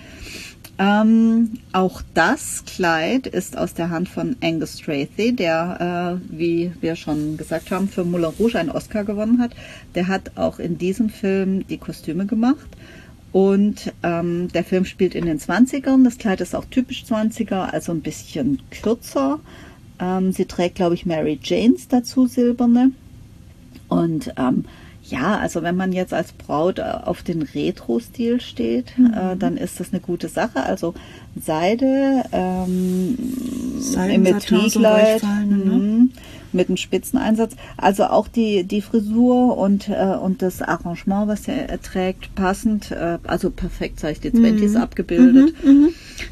Speaker 1: Ähm, auch das Kleid ist aus der Hand von Angus Strathy, der, äh, wie wir schon gesagt haben, für Moulin Rouge einen Oscar gewonnen hat. Der hat auch in diesem Film die Kostüme gemacht. Und ähm, der Film spielt in den zwanzigern. Das Kleid ist auch typisch zwanziger, also ein bisschen kürzer. Ähm, sie trägt, glaube ich, Mary Janes dazu, silberne. Und ähm, ja, also wenn man jetzt als Braut äh, auf den Retro-Stil steht,
Speaker 2: Mhm.
Speaker 1: äh, dann ist das eine gute Sache. Also Seide, ähm,
Speaker 2: Seiden,
Speaker 1: im
Speaker 2: Satin, so
Speaker 1: Metallkleid,
Speaker 2: weichfallende, ne?
Speaker 1: mhm, mit einem Spitzeneinsatz. Also auch die, die Frisur und, äh, und das Arrangement, was er äh, trägt, passend, äh, also perfekt, sag ich, die Zwanzigers abgebildet.
Speaker 2: Mhm.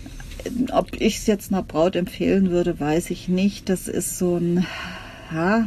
Speaker 1: Ob ich es jetzt einer Braut empfehlen würde, weiß ich nicht. Das ist so ein, ja,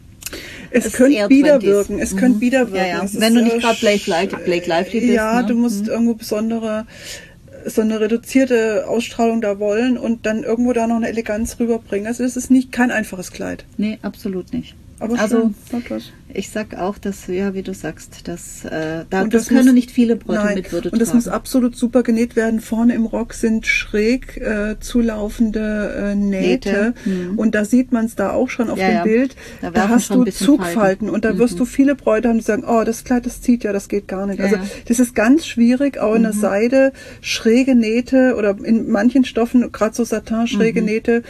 Speaker 2: Es,
Speaker 1: Es ist
Speaker 2: könnte
Speaker 1: eher
Speaker 2: wieder
Speaker 1: zwanzig.
Speaker 2: wirken. Es
Speaker 1: Mhm.
Speaker 2: könnte wieder wirken.
Speaker 1: Ja, ja.
Speaker 2: Es
Speaker 1: Wenn
Speaker 2: ist,
Speaker 1: du nicht
Speaker 2: äh,
Speaker 1: gerade Blake Lively- Blake Lively bist,
Speaker 2: Ja,
Speaker 1: ne?
Speaker 2: du musst
Speaker 1: Mhm.
Speaker 2: irgendwo besondere, so eine reduzierte Ausstrahlung da wollen und dann irgendwo da noch eine Eleganz rüberbringen. Also das ist nicht kein einfaches Kleid.
Speaker 1: nee, absolut nicht.
Speaker 2: aber
Speaker 1: also
Speaker 2: schön. Hat was.
Speaker 1: Ich sag auch, dass, ja, wie du sagst, dass, äh, da,
Speaker 2: Und
Speaker 1: das,
Speaker 2: das
Speaker 1: können
Speaker 2: muss-
Speaker 1: nicht viele Bräute
Speaker 2: Nein,
Speaker 1: mit Würde
Speaker 2: und das
Speaker 1: tragen.
Speaker 2: muss absolut super genäht werden. Vorne im Rock sind schräg äh, zulaufende äh, Nähte.
Speaker 1: Nähte, hm.
Speaker 2: Und da sieht man es da auch schon auf
Speaker 1: Ja,
Speaker 2: dem
Speaker 1: ja.
Speaker 2: Bild.
Speaker 1: Da
Speaker 2: Da,
Speaker 1: werfen
Speaker 2: hast
Speaker 1: schon ein
Speaker 2: du
Speaker 1: bisschen
Speaker 2: Zugfalten.
Speaker 1: Falten.
Speaker 2: Und da wirst du viele Bräute haben, die sagen, oh, das Kleid, das zieht ja, das geht gar nicht.
Speaker 1: Ja,
Speaker 2: also
Speaker 1: ja.
Speaker 2: das ist ganz schwierig, auch in der Seide schräge Nähte oder in manchen Stoffen, gerade so Satin, schräge
Speaker 1: Mhm.
Speaker 2: Nähte,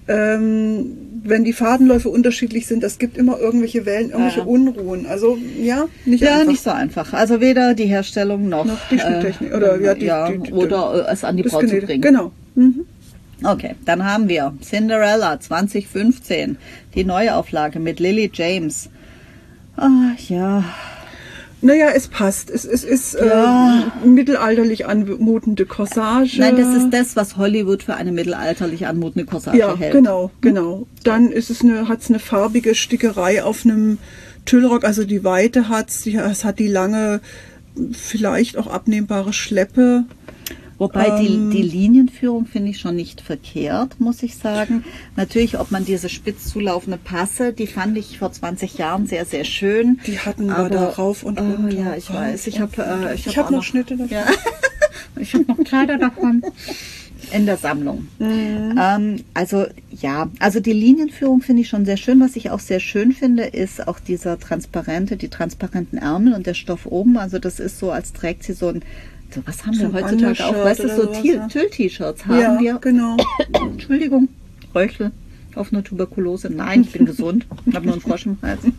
Speaker 2: ähm, wenn die Fadenläufe unterschiedlich sind, das gibt immer irgendwelche Wellen, irgendwelche
Speaker 1: Ja.
Speaker 2: Unruhen. Also ja, nicht
Speaker 1: Ja,
Speaker 2: einfach.
Speaker 1: nicht so einfach. Also weder die Herstellung noch,
Speaker 2: Noch die Schnitttechnik. Oder, ja, die-
Speaker 1: ja,
Speaker 2: die- die-
Speaker 1: oder äh, es an die
Speaker 2: das
Speaker 1: Braut zu
Speaker 2: Genähte.
Speaker 1: bringen.
Speaker 2: Genau. Mhm.
Speaker 1: Okay, dann haben wir Cinderella zwanzig fünfzehn, die Neuauflage mit Lily James. Ah, ja,
Speaker 2: Naja, es passt. Es, es ist
Speaker 1: Ja.
Speaker 2: äh, mittelalterlich anmutende Corsage.
Speaker 1: nein, das ist das, was Hollywood für eine mittelalterlich anmutende Corsage
Speaker 2: Ja,
Speaker 1: hält.
Speaker 2: genau, genau. Dann ist es eine, hat es eine farbige Stickerei auf einem Tüllrock, also die Weite hat es, es hat die lange, vielleicht auch abnehmbare Schleppe.
Speaker 1: Wobei
Speaker 2: Ähm,
Speaker 1: die, die Linienführung finde ich schon nicht verkehrt, muss ich sagen. Natürlich, ob man diese spitz zulaufende Passe, die fand ich vor zwanzig Jahren sehr, sehr schön.
Speaker 2: Die hatten wir
Speaker 1: Aber-
Speaker 2: da rauf und
Speaker 1: Oh,
Speaker 2: runter.
Speaker 1: ja, ich
Speaker 2: rauf
Speaker 1: weiß. Ich
Speaker 2: und
Speaker 1: habe äh,
Speaker 2: runter.
Speaker 1: ich
Speaker 2: ich
Speaker 1: hab
Speaker 2: hab
Speaker 1: auch
Speaker 2: noch Schnitte davon.
Speaker 1: Ja. Ich habe noch Kleider davon in der Sammlung.
Speaker 2: Mhm.
Speaker 1: Ähm, also ja, also die Linienführung finde ich schon sehr schön. Was ich auch sehr schön finde, ist auch dieser transparente, die transparenten Ärmel und der Stoff oben. Also das ist so, als trägt sie so ein, so was haben
Speaker 2: So
Speaker 1: wir
Speaker 2: ein
Speaker 1: heutzutage auch,
Speaker 2: Undershirt
Speaker 1: weißt du,
Speaker 2: oder
Speaker 1: so
Speaker 2: sowas,
Speaker 1: Tüll-
Speaker 2: ja.
Speaker 1: Tüll-T-Shirts haben
Speaker 2: Ja,
Speaker 1: wir.
Speaker 2: genau.
Speaker 1: Entschuldigung, Röchel auf eine Tuberkulose. Nein, ich bin gesund. Ich habe nur einen Frosch im Hals.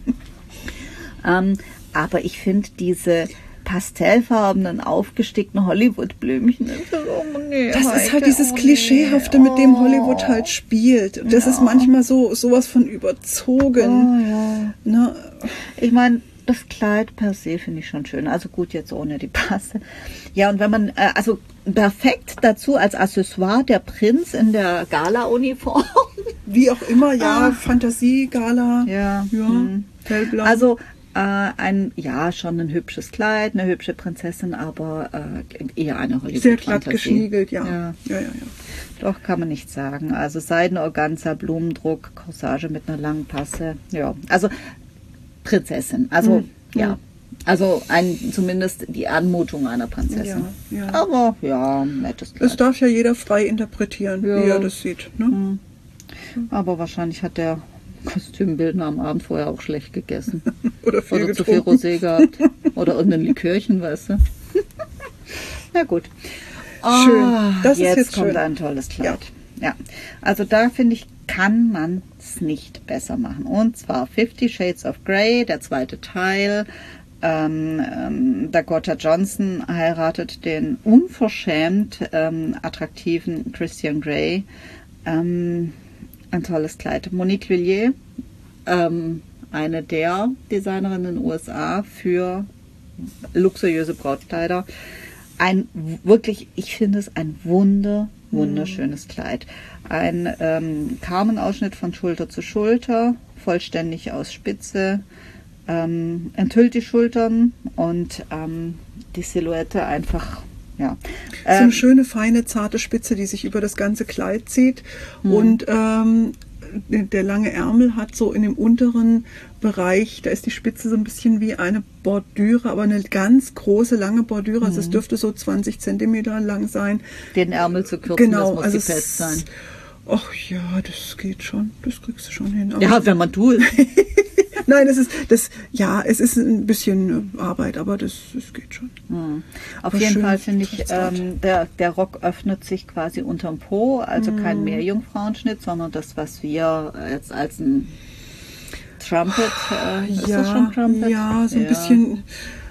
Speaker 1: Ähm, aber ich finde diese pastellfarbenen, aufgestickten Hollywood-Blümchen. ist so, oh nee,
Speaker 2: Das ist halt
Speaker 1: Heike,
Speaker 2: dieses
Speaker 1: oh nee,
Speaker 2: Klischeehafte, mit dem
Speaker 1: oh.
Speaker 2: Hollywood halt spielt. Das ist manchmal so sowas von überzogen.
Speaker 1: Oh, ja.
Speaker 2: Ne?
Speaker 1: Ich meine, das Kleid per se finde ich schon schön. Also gut, jetzt ohne die Passe. Ja, und wenn man, äh, also perfekt dazu als Accessoire der Prinz in der Gala-Uniform.
Speaker 2: Wie auch immer, ja,
Speaker 1: Ah.
Speaker 2: Fantasie, Gala,
Speaker 1: Ja.
Speaker 2: ja,
Speaker 1: hm.
Speaker 2: hellblau.
Speaker 1: Also äh, ein, ja, schon ein hübsches Kleid, eine hübsche Prinzessin, aber äh, eher eine Hollywood-Fantasie.
Speaker 2: sehr glatt geschniegelt, ja.
Speaker 1: Ja.
Speaker 2: Ja, ja, ja.
Speaker 1: Doch, kann man nicht sagen. Also Seidenorganza, Blumendruck, Corsage mit einer langen Passe. Ja, also Prinzessin. Also,
Speaker 2: Mhm.
Speaker 1: ja. Also ein, zumindest die Anmutung einer Prinzessin.
Speaker 2: Ja, ja.
Speaker 1: Aber ja, nettes
Speaker 2: Das
Speaker 1: Kleid.
Speaker 2: darf ja jeder frei interpretieren,
Speaker 1: Ja.
Speaker 2: wie er das sieht. Ne?
Speaker 1: Aber wahrscheinlich hat der Kostümbildner am Abend vorher auch schlecht gegessen.
Speaker 2: Oder viel
Speaker 1: Oder zu viel
Speaker 2: getrunken.
Speaker 1: Rosé gehabt. Oder irgendein Likörchen, weißt du. Na gut.
Speaker 2: Schön.
Speaker 1: Ah,
Speaker 2: Das ist
Speaker 1: jetzt,
Speaker 2: jetzt
Speaker 1: kommt
Speaker 2: schön.
Speaker 1: ein tolles Kleid. Ja. Also da finde ich, kann man es nicht besser machen. Und zwar Fifty Shades of Grey, der zweite Teil. Ähm, ähm, Dakota Johnson heiratet den unverschämt ähm, attraktiven Christian Grey. Ähm, ein tolles Kleid. Monique Lhuillier, ähm, eine der Designerinnen in den U S A für luxuriöse Brautkleider. Ein wirklich, ich finde es ein wunder, wunderschönes Kleid. Ein ähm, Carmen-Ausschnitt von Schulter zu Schulter, vollständig aus Spitze, ähm, enthüllt die Schultern und ähm, die Silhouette einfach, ja.
Speaker 2: So eine
Speaker 1: Ähm,
Speaker 2: schöne, feine, zarte Spitze, die sich über das ganze Kleid zieht.
Speaker 1: Mhm.
Speaker 2: Und ähm, der lange Ärmel hat so in dem unteren Bereich, da ist die Spitze so ein bisschen wie eine Bordüre, aber eine ganz große, lange Bordüre. Also es
Speaker 1: Mhm.
Speaker 2: dürfte so zwanzig Zentimeter lang sein.
Speaker 1: den Ärmel zu kürzen,
Speaker 2: Genau,
Speaker 1: das muss
Speaker 2: also
Speaker 1: die Pelz sein.
Speaker 2: es, ach ja, das geht schon, das kriegst du schon hin. Aber
Speaker 1: Ja, wenn man tut.
Speaker 2: nein, das ist, das, ja, es ist ein bisschen Arbeit, aber das, das geht schon.
Speaker 1: Hm. Auf
Speaker 2: Aber
Speaker 1: jeden
Speaker 2: schön
Speaker 1: Fall finde ich,
Speaker 2: transparent.
Speaker 1: ähm, der, der Rock öffnet sich quasi unterm Po, also
Speaker 2: Mhm.
Speaker 1: kein Meerjungfrauenschnitt, sondern das, was wir jetzt als ein Trumpet, äh, ist das schon Trumpet?
Speaker 2: ja, so ein bisschen.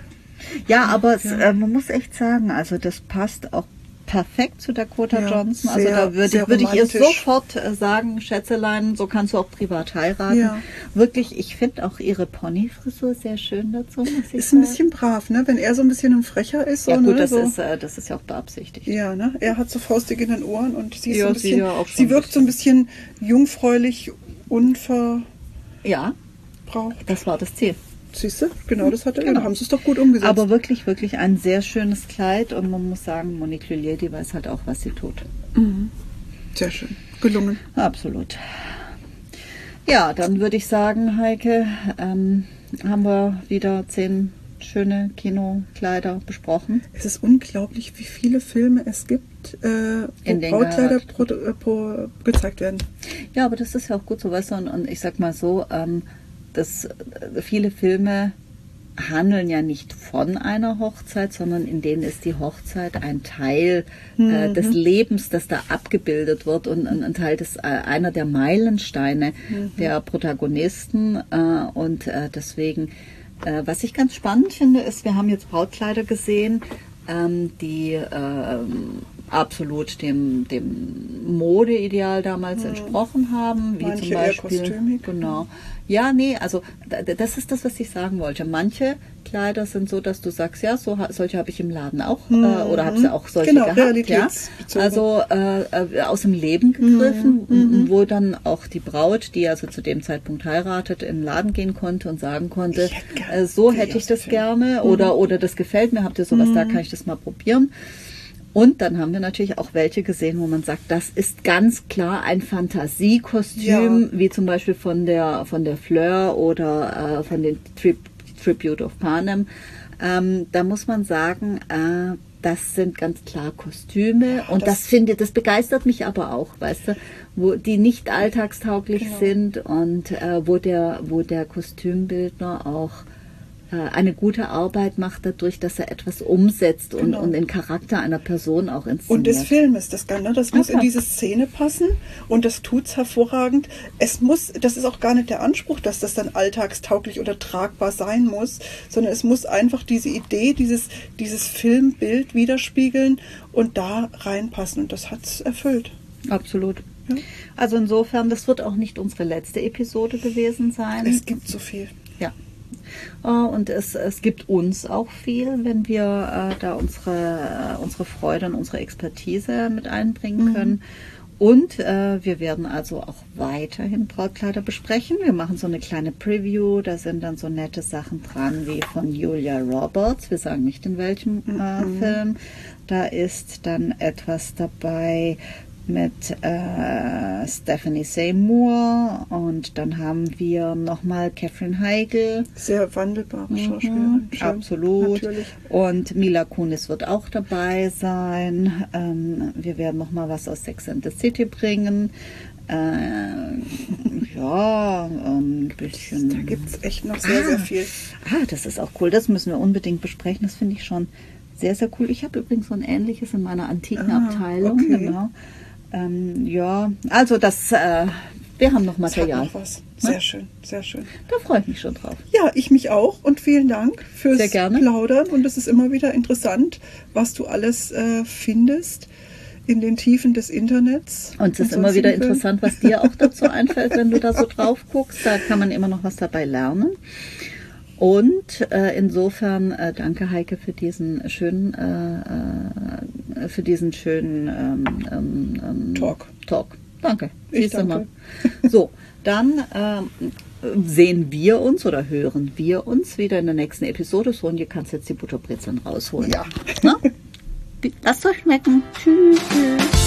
Speaker 1: Ja, aber es,
Speaker 2: Ja.
Speaker 1: äh, man muss echt sagen, also das passt auch perfekt zu Dakota
Speaker 2: Ja,
Speaker 1: Johnson. Also
Speaker 2: sehr-
Speaker 1: da würde
Speaker 2: sehr
Speaker 1: ich, würde ich ihr
Speaker 2: romantisch.
Speaker 1: sofort äh, sagen, Schätzelein, so kannst du auch privat heiraten.
Speaker 2: Ja.
Speaker 1: Wirklich, ich finde auch ihre Ponyfrisur sehr schön dazu, muss ich
Speaker 2: Ist ein
Speaker 1: sagen.
Speaker 2: bisschen brav, ne? Wenn er so ein bisschen ein Frecher ist. So,
Speaker 1: Ja gut,
Speaker 2: ne?
Speaker 1: das,
Speaker 2: so.
Speaker 1: ist, äh, das ist ja auch beabsichtigt.
Speaker 2: Ja, ne? Er hat so faustig in den Ohren und sie ist
Speaker 1: Ja,
Speaker 2: so ein
Speaker 1: sie
Speaker 2: bisschen.
Speaker 1: ja auch schon
Speaker 2: sie
Speaker 1: ein
Speaker 2: wirkt so ein bisschen jungfräulich, unverbraucht.
Speaker 1: Ja, das war das Ziel.
Speaker 2: Siehst du? Genau, das hat er.
Speaker 1: Genau.
Speaker 2: Da haben sie es doch gut umgesetzt.
Speaker 1: Aber wirklich, wirklich ein sehr schönes Kleid und man muss sagen, Monique Lhuillier, die weiß halt auch, was sie tut.
Speaker 2: Sehr schön. Gelungen.
Speaker 1: Absolut. Ja, dann würde ich sagen, Heike, ähm, haben wir wieder zehn schöne Kinokleider besprochen.
Speaker 2: Es ist unglaublich, wie viele Filme es gibt, äh, wo Brautkleider pro, pro, gezeigt werden.
Speaker 1: Ja, aber das ist ja auch gut so, weißt du, und, und ich sag mal so, ähm, dass äh, viele Filme handeln ja nicht von einer Hochzeit, sondern in denen ist die Hochzeit ein Teil mhm. äh, des Lebens, das da abgebildet wird und ein, ein Teil des, äh, einer der Meilensteine mhm. der Protagonisten äh, und äh, deswegen, äh, was ich ganz spannend finde, ist, wir haben jetzt Brautkleider gesehen, ähm, die ähm, absolut dem, dem Modeideal damals mhm. entsprochen haben, wie
Speaker 2: Manche
Speaker 1: zum Beispiel
Speaker 2: eher kostümig.
Speaker 1: Genau. Ja, nee, also das ist das, was ich sagen wollte. Manche Kleider sind so, dass du sagst, ja, so solche habe ich im Laden auch mhm. äh, oder habe sie auch solche
Speaker 2: genau,
Speaker 1: gehabt, ja. Also äh, äh, aus dem Leben gegriffen, mhm. wo dann auch die Braut, die also zu dem Zeitpunkt heiratet, in den Laden gehen konnte und sagen konnte, hätte äh, so hätte ich das gerne mhm. oder oder das gefällt mir, habt ihr sowas, mhm. da kann ich das mal probieren. Und dann haben wir natürlich auch welche gesehen, wo man sagt, das ist ganz klar ein Fantasiekostüm, ja. wie zum Beispiel von der von der Fleur oder äh, von den Tri- Tribute of Panem. Ähm, da muss man sagen, äh, das sind ganz klar Kostüme ja, und das, das finde das begeistert mich aber auch, weißt du, wo die nicht alltagstauglich genau. sind und äh, wo der wo der Kostümbildner auch eine gute Arbeit macht dadurch, dass er etwas umsetzt und, genau. und den Charakter einer Person auch inszeniert.
Speaker 2: Und des Filmes, das, ne, das muss okay. in diese Szene passen und das tut's hervorragend. Es muss, das ist auch gar nicht der Anspruch, dass das dann alltagstauglich oder tragbar sein muss, sondern es muss einfach diese Idee, dieses, dieses Filmbild widerspiegeln und da reinpassen und das hat's erfüllt.
Speaker 1: Absolut. Ja. Also insofern, das wird auch nicht unsere letzte Episode gewesen sein.
Speaker 2: Es gibt so viel.
Speaker 1: Ja. Und es, es gibt uns auch viel, wenn wir äh, da unsere, äh, unsere Freude und unsere Expertise mit einbringen können. Mhm. Und äh, wir werden also auch weiterhin Brautkleider besprechen. Wir machen so eine kleine Preview. Da sind dann so nette Sachen dran wie von Julia Roberts. Wir sagen nicht in welchem äh, mhm. Film. Da ist dann etwas dabei mit äh, Stephanie Seymour und dann haben wir nochmal Katherine Heigl.
Speaker 2: Sehr wandelbare Schauspielerin.
Speaker 1: Mhm, absolut. Natürlich. Und Mila Kunis wird auch dabei sein. Ähm, wir werden nochmal was aus Sex and the City bringen. Äh, ja, ein bisschen.
Speaker 2: Da gibt es echt noch sehr, ah, sehr viel.
Speaker 1: Ah, das ist auch cool. Das müssen wir unbedingt besprechen. Das finde ich schon sehr, sehr cool. Ich habe übrigens so ein ähnliches in meiner antiken ah, Abteilung. Okay. Genau. Ähm, ja, also das, äh, wir haben noch Material.
Speaker 2: Das hat noch was. Sehr ja? schön, sehr schön.
Speaker 1: Da freue ich mich schon drauf.
Speaker 2: Ja, ich mich auch und vielen Dank fürs sehr gerne. Plaudern und es ist immer wieder interessant, was du alles äh, findest in den Tiefen des Internets.
Speaker 1: Und es ist immer wieder interessant, was dir auch dazu einfällt, wenn du da so drauf guckst. Da kann man immer noch was dabei lernen. Und äh, insofern äh, danke Heike für diesen schönen äh, äh, für diesen schönen ähm, ähm,
Speaker 2: Talk.
Speaker 1: Talk. Danke.
Speaker 2: Ich danke. Mal.
Speaker 1: So, dann ähm, sehen wir uns oder hören wir uns wieder in der nächsten Episode. So, und ihr kannst jetzt die Butterbrezeln rausholen.
Speaker 2: Ja.
Speaker 1: Na? Lasst euch schmecken. Tschüss.